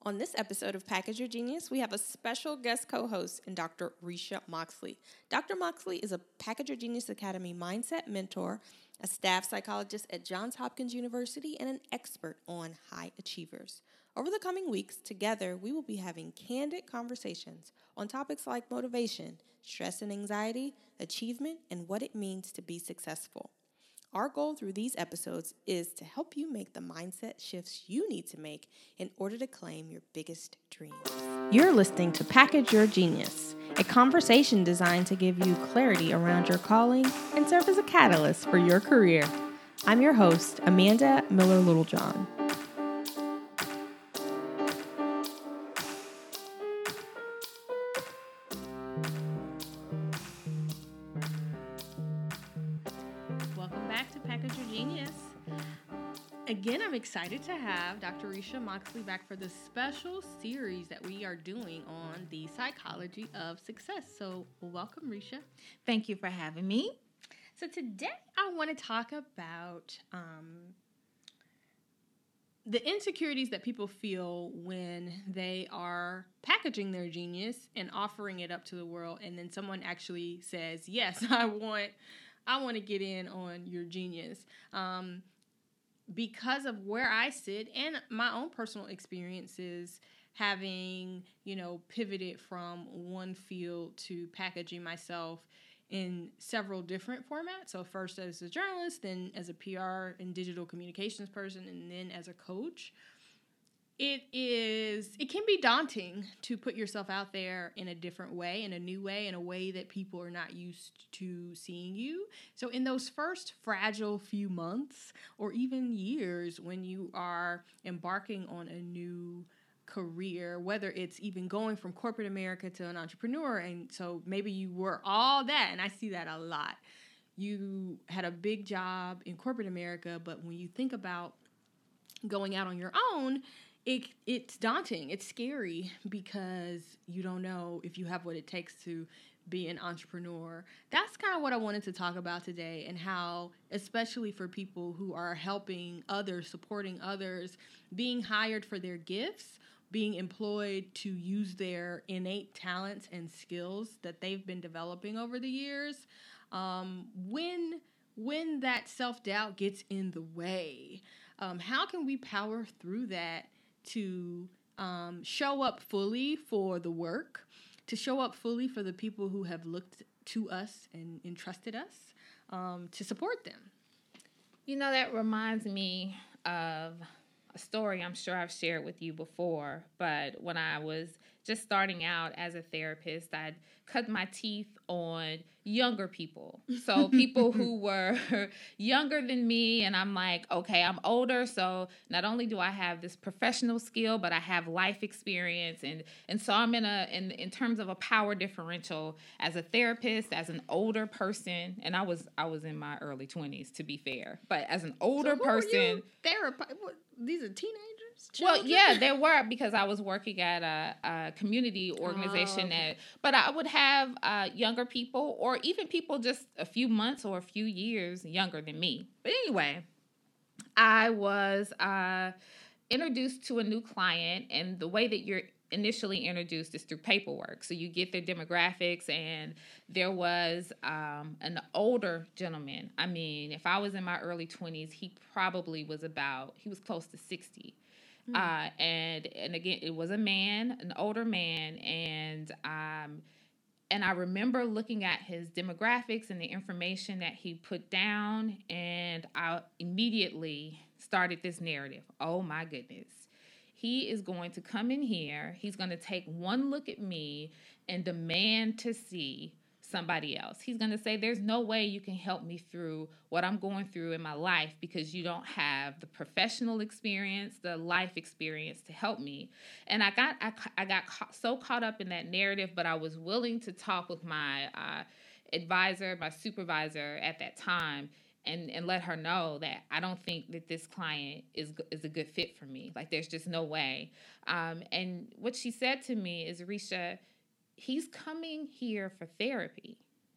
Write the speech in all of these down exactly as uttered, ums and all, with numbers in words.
On this episode of Package Your Genius, we have a special guest co-host in Doctor Risha Moxley. Doctor Moxley is a Package Your Genius Academy mindset mentor, a staff psychologist at Johns Hopkins University, and an expert on high achievers. Over the coming weeks, together, we will be having candid conversations on topics like motivation, stress and anxiety, achievement, and what it means to be successful. Our goal through these episodes is to help you make the mindset shifts you need to make in order to claim your biggest dreams. You're listening to Package Your Genius, a conversation designed to give you clarity around your calling and serve as a catalyst for your career. I'm your host, Amanda Miller Littlejohn. Again, I'm excited to have Doctor Risha Moxley back for this special series that we are doing on the psychology of success. So welcome, Risha. Thank you for having me. So today I want to talk about um, the insecurities that people feel when they are packaging their genius and offering it up to the world, and then someone actually says, yes, I want, I want to get in on your genius. Um, Because of where I sit and my own personal experiences, having, you know, pivoted from one field to packaging myself in several different formats. So first as a journalist, then as a P R and digital communications person, and then as a coach. It is, it can be daunting to put yourself out there in a different way, in a new way, in a way that people are not used to seeing you. So in those first fragile few months or even years when you are embarking on a new career, whether it's even going from corporate America to an entrepreneur, and so maybe you were all that, and I see that a lot. You had a big job in corporate America, but when you think about going out on your own, It it's daunting. It's scary because you don't know if you have what it takes to be an entrepreneur. That's kind of what I wanted to talk about today, and how, especially for people who are helping others, supporting others, being hired for their gifts, being employed to use their innate talents and skills that they've been developing over the years, um, when when that self-doubt gets in the way, um, how can we power through that to um, show up fully for the work, to show up fully for the people who have looked to us and entrusted us, um, to support them? You know, that reminds me of a story I'm sure I've shared with you before, but when I was just starting out as a therapist, I'd cut my teeth on younger people. So people who were younger than me, and I'm like, okay, I'm older, so not only do I have this professional skill, but I have life experience, and and so I'm in a in in terms of a power differential as a therapist, as an older person, and I was I was in my early twenties, to be fair, but as an older so who person, were you therapi- what, these are teenagers? Well, Children? yeah, there were, because I was working at a, a community organization, Oh, okay. that, but I would have uh, younger people, or even people just a few months or a few years younger than me. But anyway, I was uh, introduced to a new client, and the way that you're initially introduced is through paperwork. So you get their demographics, and there was um, an older gentleman. I mean, if I was in my early twenties, he probably was about, he was close to sixty. Uh, and and again, it was a man, an older man, and um, and I remember looking at his demographics and the information that he put down, and I immediately started this narrative. Oh my goodness. He is going to come in here, he's going to take one look at me and demand to see somebody else. He's going to say, there's no way you can help me through what I'm going through in my life because you don't have the professional experience, the life experience to help me. And I got I, I got ca- so caught up in that narrative, but I was willing to talk with my uh, advisor, my supervisor at that time, and and let her know that I don't think that this client is is a good fit for me. Like, there's just no way. Um, and what she said to me is, Risha, he's coming here for therapy.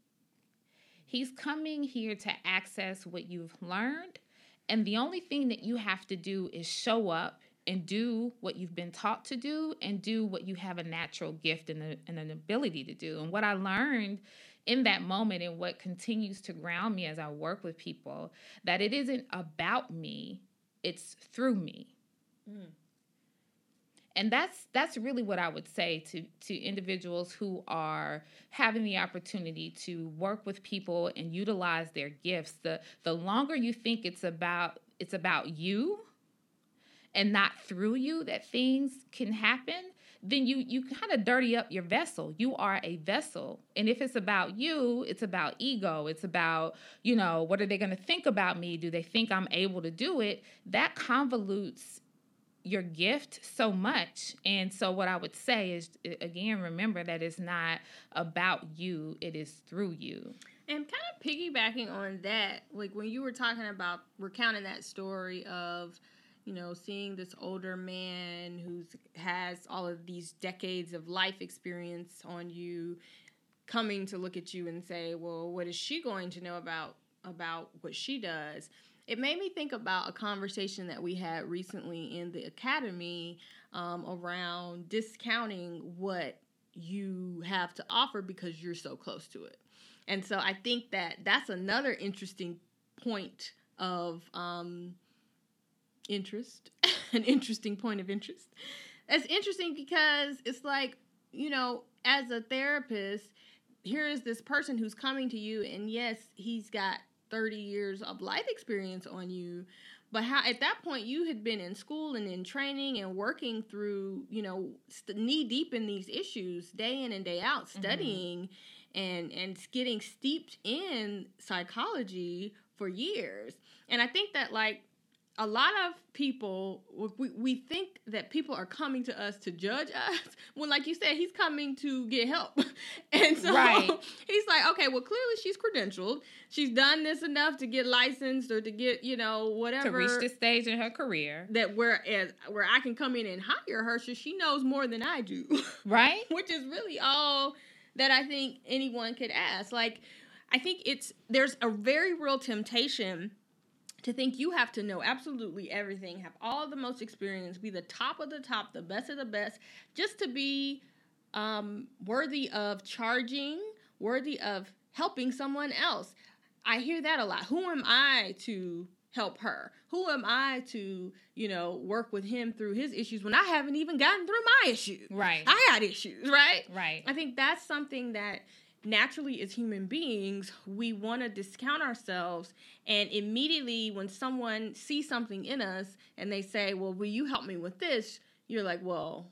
He's coming here to access what you've learned. And the only thing that you have to do is show up and do what you've been taught to do and do what you have a natural gift and, a, and an ability to do. And what I learned in that moment and what continues to ground me as I work with people, that it isn't about me, it's through me. Mm. And that's that's really what I would say to, to individuals who are having the opportunity to work with people and utilize their gifts. The the longer you think it's about it's about you and not through you that things can happen, then you you kind of dirty up your vessel. You are a vessel. And if it's about you, it's about ego. It's about, you know, what are they going to think about me? Do they think I'm able to do it? That convolutes your gift so much. And so what I would say is, again, remember that it's not about you. It is through you. And kind of piggybacking on that, like when you were talking about recounting that story of, you know, seeing this older man who has all of these decades of life experience on you, coming to look at you and say, well, what is she going to know about about what she does? It made me think about a conversation that we had recently in the academy um, around discounting what you have to offer because you're so close to it. And so I think that that's another interesting point of um, interest, an interesting point of interest. That's interesting because it's like, you know, as a therapist, here is this person who's coming to you, and yes, he's got thirty years of life experience on you, but how at that point you had been in school and in training and working through, you know, st- knee deep in these issues day in and day out, studying mm-hmm. and and getting steeped in psychology for years. And I think that, like, a lot of people, we, we think that people are coming to us to judge us, when, like you said, he's coming to get help. And so right. he's like, okay, well, clearly she's credentialed. She's done this enough to get licensed or to get, you know, whatever. To reach this stage in her career. That where, as, where I can come in and hire her, so she knows more than I do. Right. Which is really all that I think anyone could ask. Like, I think it's, there's a very real temptation to think you have to know absolutely everything, have all the most experience, be the top of the top, the best of the best, just to be um, worthy of charging, worthy of helping someone else. I hear that a lot. Who am I to help her? Who am I to, you know, work with him through his issues when I haven't even gotten through my issues? Right. I got issues, right? Right. I think that's something that naturally, as human beings, we want to discount ourselves, and immediately when someone sees something in us and they say, well, will you help me with this? You're like, well,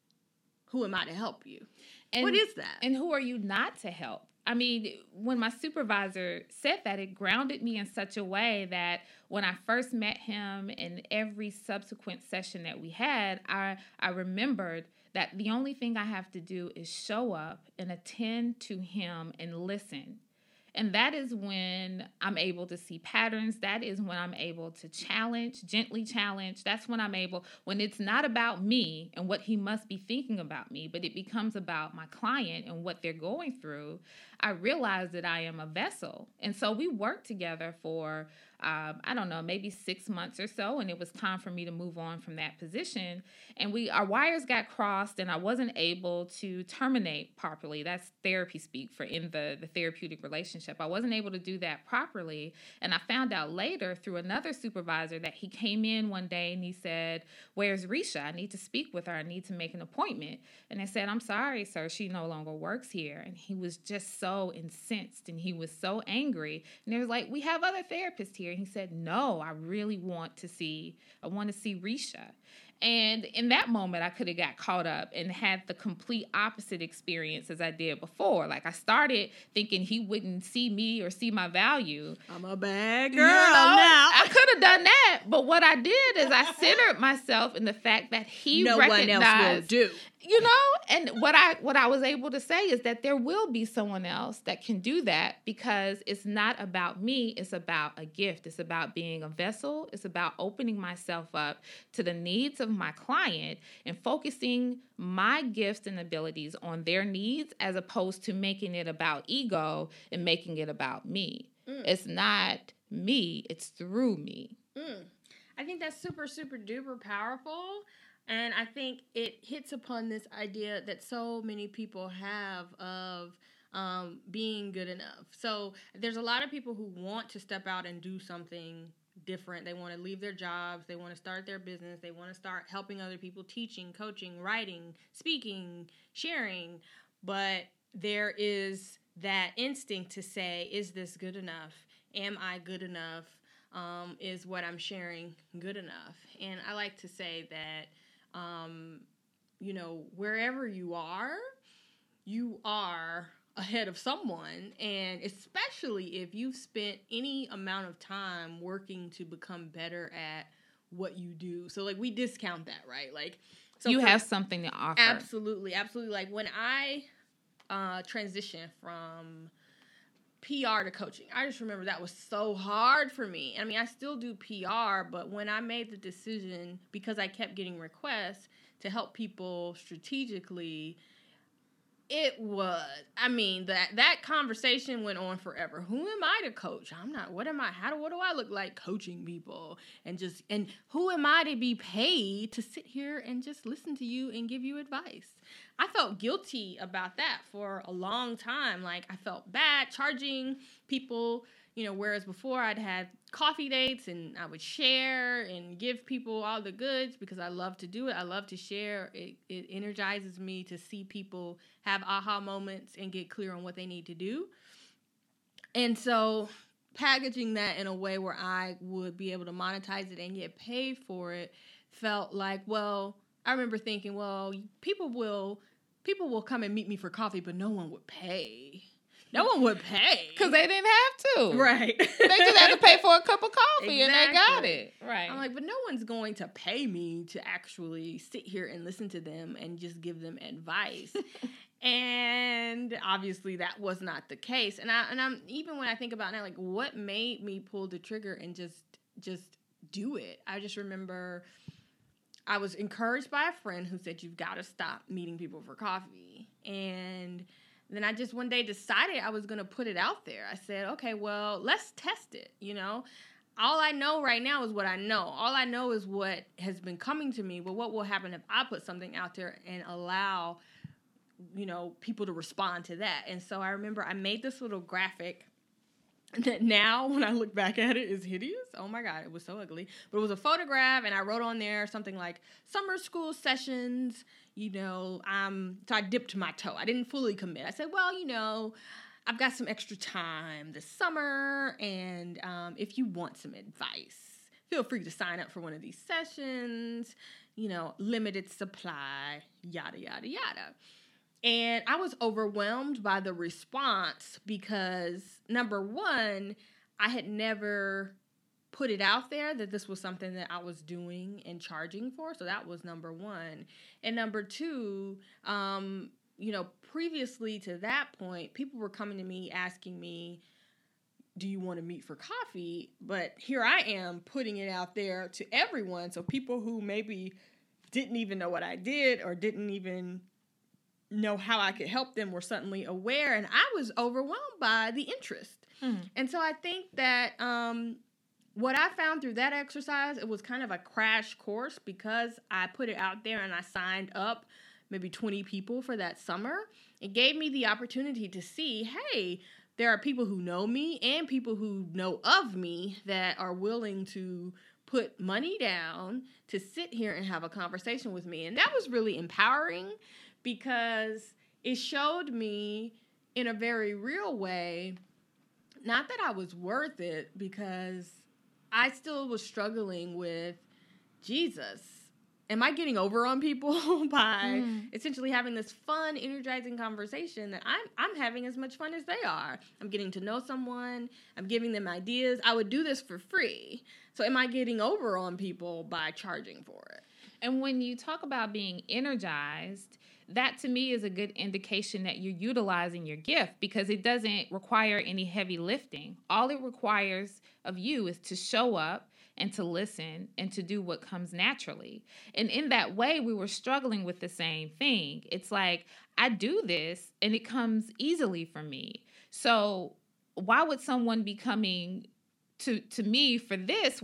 who am I to help you? And, what is that? And who are you not to help? I mean, when my supervisor said that, it grounded me in such a way that when I first met him and every subsequent session that we had, I, I remembered that the only thing I have to do is show up and attend to him and listen. And that is when I'm able to see patterns. That is when I'm able to challenge, gently challenge. That's when I'm able, when it's not about me and what he must be thinking about me, but it becomes about my client and what they're going through, I realize that I am a vessel. And so we worked together for, um, I don't know, maybe six months or so, and it was time for me to move on from that position. And we, our wires got crossed, and I wasn't able to terminate properly. That's therapy speak for in the, the therapeutic relationship. I wasn't able to do that properly. And I found out later through another supervisor that he came in one day and he said, where's Risha? I need to speak with her. I need to make an appointment. And I said, I'm sorry, sir, she no longer works here. And he was just so incensed and he was so angry. And they was like, we have other therapists here. And he said, no, I really want to see, I want to see Risha. And in that moment, I could have got caught up and had the complete opposite experience as I did before. Like, I started thinking he wouldn't see me or see my value. I'm a bad girl you know, now. I could have done that. But what I did is I centered myself in the fact that he no recognized. one else will do. You know, and what I what I was able to say is that there will be someone else that can do that because it's not about me. It's about a gift. It's about being a vessel. It's about opening myself up to the needs of my client and focusing my gifts and abilities on their needs as opposed to making it about ego and making it about me. Mm. It's not me. It's through me. Mm. I think that's super, super duper powerful. And I think it hits upon this idea that so many people have of um, being good enough. So there's a lot of people who want to step out and do something different. They want to leave their jobs. They want to start their business. They want to start helping other people, teaching, coaching, writing, speaking, sharing. But there is that instinct to say, is this good enough? Am I good enough? Um, is what I'm sharing good enough? And I like to say that Um, you know, wherever you are, you are ahead of someone. And especially if you've spent any amount of time working to become better at what you do. So, like, we discount that, right? Like, so you for, have something to offer. Absolutely. Absolutely. Like, when I uh, transitioned from P R to coaching, I just remember that was so hard for me. I mean, I still do P R, but when I made the decision, because I kept getting requests to help people strategically, it was, I mean, that that conversation went on forever. Who am I to coach? I'm not, what am I, how do, what do I look like coaching people? And just, and who am I to be paid to sit here and just listen to you and give you advice? I felt guilty about that for a long time. Like, I felt bad charging people, you know, whereas before I'd had coffee dates and I would share and give people all the goods because I love to do it. I love to share. It, it energizes me to see people have aha moments and get clear on what they need to do. And so packaging that in a way where I would be able to monetize it and get paid for it felt like, well, I remember thinking, well, people will people will come and meet me for coffee, but no one would pay. No one would pay. Because they didn't have to. Right. They just had to pay for a cup of coffee, exactly. And they got it. Right. I'm like, but no one's going to pay me to actually sit here and listen to them and just give them advice. And obviously that was not the case. And I and I'm even when I think about it, like, what made me pull the trigger and just just do it? I just remember I was encouraged by a friend who said, you've got to stop meeting people for coffee. And then I just one day decided I was going to put it out there. I said, okay, well, let's test it. You know, all I know right now is what I know. All I know is what has been coming to me. But what will happen if I put something out there and allow, you know, people to respond to that? And so I remember I made this little graphic that now, when I look back at it, is hideous. Oh my God, it was so ugly. But it was a photograph, and I wrote on there something like summer school sessions. You know, um, so I dipped my toe. I didn't fully commit. I said, well, you know, I've got some extra time this summer, and um, if you want some advice, feel free to sign up for one of these sessions. You know, limited supply, yada, yada, yada. And I was overwhelmed by the response because, number one, I had never put it out there that this was something that I was doing and charging for. So that was number one. And number two, um, you know, previously to that point, people were coming to me asking me, do you want to meet for coffee? But here I am putting it out there to everyone. So people who maybe didn't even know what I did or didn't even know how I could help them were suddenly aware, and I was overwhelmed by the interest. Mm-hmm. And so I think that um, what I found through that exercise, it was kind of a crash course because I put it out there and I signed up maybe twenty people for that summer. It gave me the opportunity to see, hey, there are people who know me and people who know of me that are willing to put money down to sit here and have a conversation with me. And that was really empowering, because it showed me in a very real way, not that I was worth it, because I still was struggling with, Jesus, am I getting over on people by mm. essentially having this fun, energizing conversation that I'm I'm having as much fun as they are? I'm getting to know someone. I'm giving them ideas. I would do this for free. So am I getting over on people by charging for it? And when you talk about being energized, that to me is a good indication that you're utilizing your gift, because it doesn't require any heavy lifting. All it requires of you is to show up and to listen and to do what comes naturally. And in that way, we were struggling with the same thing. It's like, I do this and it comes easily for me. So why would someone be coming to, to me for this when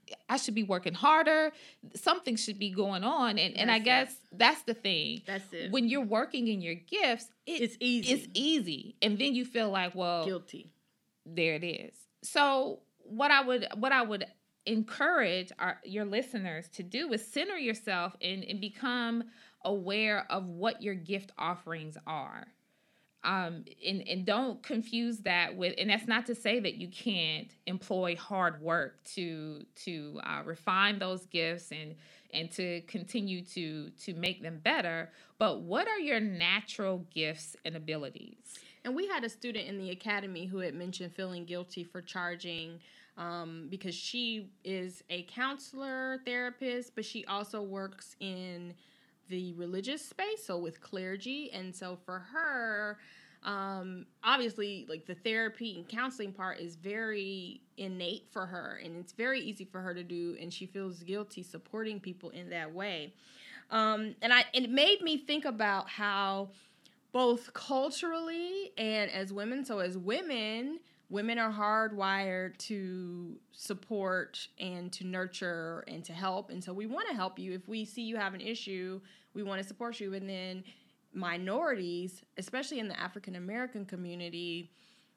I should be working harder. Something should be going on. And, and I guess it. that's the thing. That's it. When you're working in your gifts, it, it's easy. It's easy. And then you feel like, well, guilty. There it is. So what I would, what I would encourage our, your listeners to do is center yourself and, and become aware of what your gift offerings are. Um, and, and don't confuse that with, and that's not to say that you can't employ hard work to to uh, refine those gifts and and to continue to to make them better. But what are your natural gifts and abilities? And we had a student in the academy who had mentioned feeling guilty for charging um, because she is a counselor, therapist, but she also works in the religious space, so with clergy. And so for her, um, obviously, like the therapy and counseling part is very innate for her, and it's very easy for her to do, and she feels guilty supporting people in that way. Um, and I, and it made me think about how both culturally and as women, so as women, women are hardwired to support and to nurture and to help. And so we want to help you. If we see you have an issue, we want to support you. And then minorities, especially in the African American community,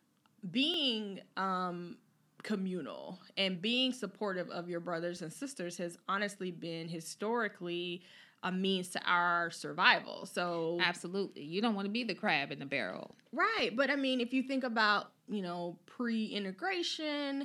being um, communal and being supportive of your brothers and sisters has honestly been historically a means to our survival. So absolutely. You don't want to be the crab in the barrel. Right. But I mean, if you think about, you know, pre-integration,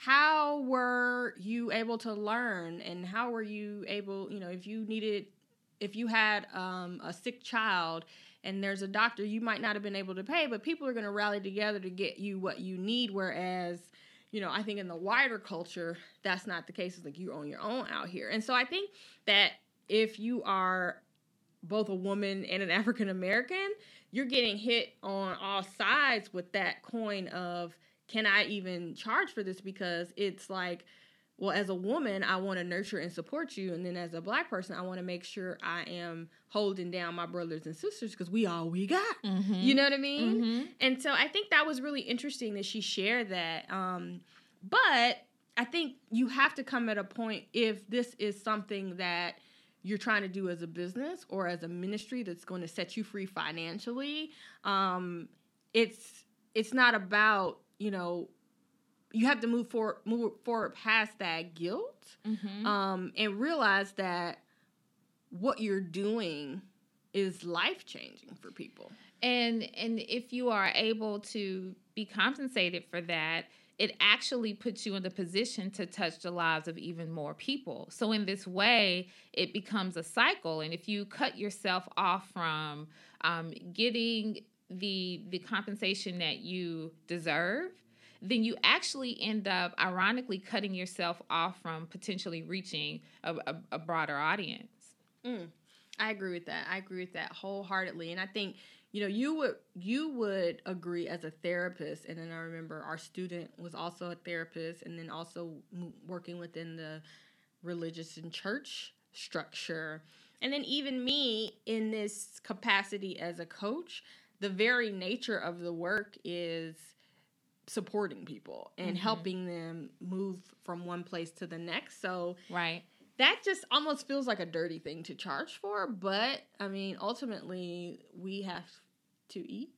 how were you able to learn, and how were you able, you know, if you needed, if you had um, a sick child and there's a doctor, you might not have been able to pay, but people are going to rally together to get you what you need. Whereas, you know, I think in the wider culture, that's not the case. It's like you're on your own out here. And so I think that if you are both a woman and an African American, you're getting hit on all sides with that coin of, can I even charge for this? Because it's like, well, as a woman, I want to nurture and support you. And then as a Black person, I want to make sure I am holding down my brothers and sisters because we all we got. Mm-hmm. You know what I mean? Mm-hmm. And so I think that was really interesting that she shared that. Um, but I think you have to come at a point, if this is something that you're trying to do as a business or as a ministry that's going to set you free financially, um, it's it's not about, you know, you have to move forward, move forward past that guilt, mm-hmm. um, and realize that what you're doing is life-changing for people. And and if you are able to be compensated for that, it actually puts you in the position to touch the lives of even more people. So in this way, it becomes a cycle. And if you cut yourself off from um, getting the the compensation that you deserve, then you actually end up, ironically, cutting yourself off from potentially reaching a, a, a broader audience. Mm, I agree with that. I agree with that wholeheartedly. And I think, you know, you would you would agree as a therapist, and then I remember our student was also a therapist, and then also working within the religious and church structure. And then even me in this capacity as a coach, the very nature of the work is supporting people and mm-hmm. helping them move from one place to the next. So right. that just almost feels like a dirty thing to charge for. But, I mean, ultimately, we have to eat.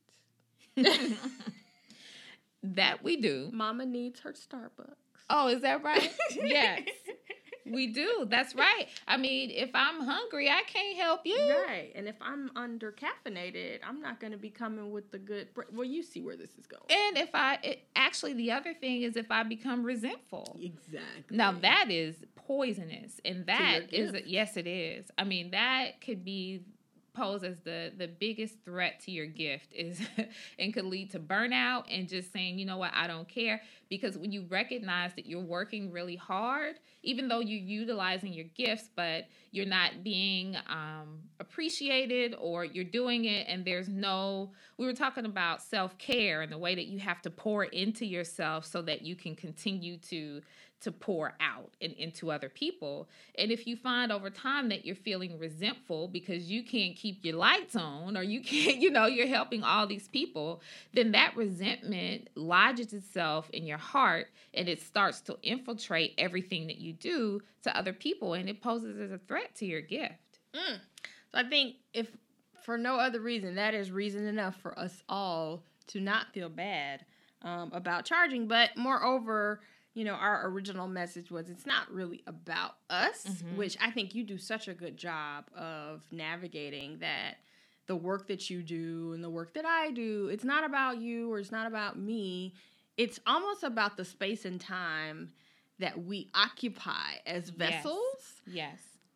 That we do. Mama needs her Starbucks. Oh, is that right? Yes. We do. That's right. I mean, if I'm hungry, I can't help you. Right. And if I'm under caffeinated, I'm not going to be coming with the good... Bre- well, you see where this is going. And if I... It, actually, the other thing is if I become resentful. Exactly. Now, that is poisonous. And that is... Yes, it is. I mean, that could be... pose as the the biggest threat to your gift is and could lead to burnout and just saying, you know what, I don't care. Because when you recognize that you're working really hard, even though you're utilizing your gifts, but you're not being um, appreciated, or you're doing it and there's no, we were talking about self-care and the way that you have to pour into yourself so that you can continue to to pour out and into other people. And if you find over time that you're feeling resentful because you can't keep your lights on, or you can't, you know, you're helping all these people, then that resentment lodges itself in your heart, and it starts to infiltrate everything that you do to other people, and it poses as a threat to your gift. Mm. So I think if for no other reason, that is reason enough for us all to not feel bad um, about charging. But moreover, you know, our original message was it's not really about us, mm-hmm. which I think you do such a good job of navigating that. The work that you do and the work that I do, it's not about you or it's not about me. It's almost about the space and time that we occupy as vessels. Yes. yes.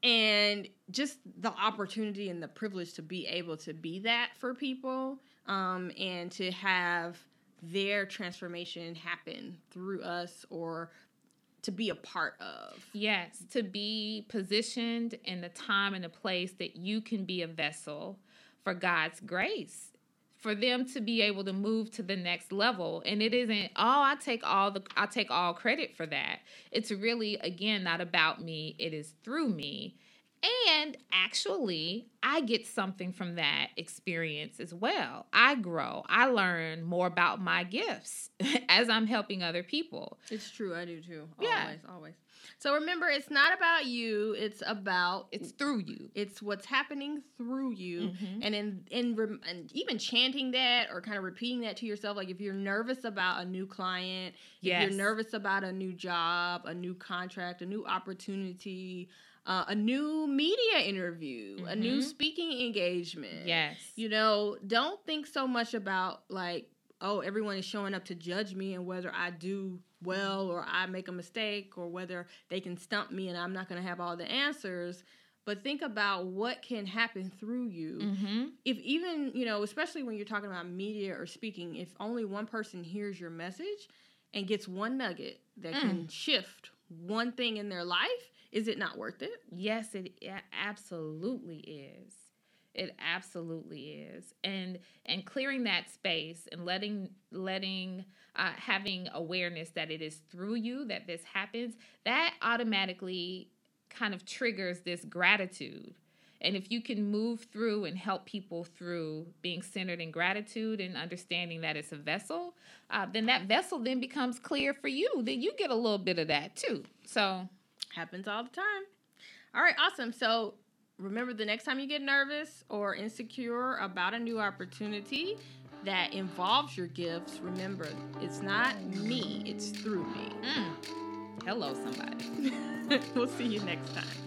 And just the opportunity and the privilege to be able to be that for people um, and to have their transformation happen through us or to be a part of. Yes, to be positioned in the time and the place that you can be a vessel for God's grace, for them to be able to move to the next level. And it isn't, oh, I take all the I take all credit for that. It's really, again, not about me. It is through me. And actually, I get something from that experience as well. I grow. I learn more about my gifts as I'm helping other people. It's true. I do too. Yeah. Always, always. So remember, it's not about you. It's about... It's through you. It's what's happening through you. Mm-hmm. And in, in and even chanting that or kind of repeating that to yourself, like if you're nervous about a new client, yes. if you're nervous about a new job, a new contract, a new opportunity... Uh, a new media interview, mm-hmm. a new speaking engagement. Yes. You know, don't think so much about like, oh, everyone is showing up to judge me and whether I do well or I make a mistake or whether they can stump me and I'm not going to have all the answers. But think about what can happen through you. Mm-hmm. If even, you know, especially when you're talking about media or speaking, if only one person hears your message and gets one nugget that mm. can shift one thing in their life, is it not worth it? Yes, it absolutely is. It absolutely is. And and clearing that space and letting letting uh, having awareness that it is through you that this happens, that automatically kind of triggers this gratitude. And if you can move through and help people through being centered in gratitude and understanding that it's a vessel, uh, then that vessel then becomes clear for you. Then you get a little bit of that too. So happens all the time. All right, awesome. So remember, the next time you get nervous or insecure about a new opportunity that involves your gifts, remember, it's not me, it's through me. Mm. Hello, somebody. We'll see you next time.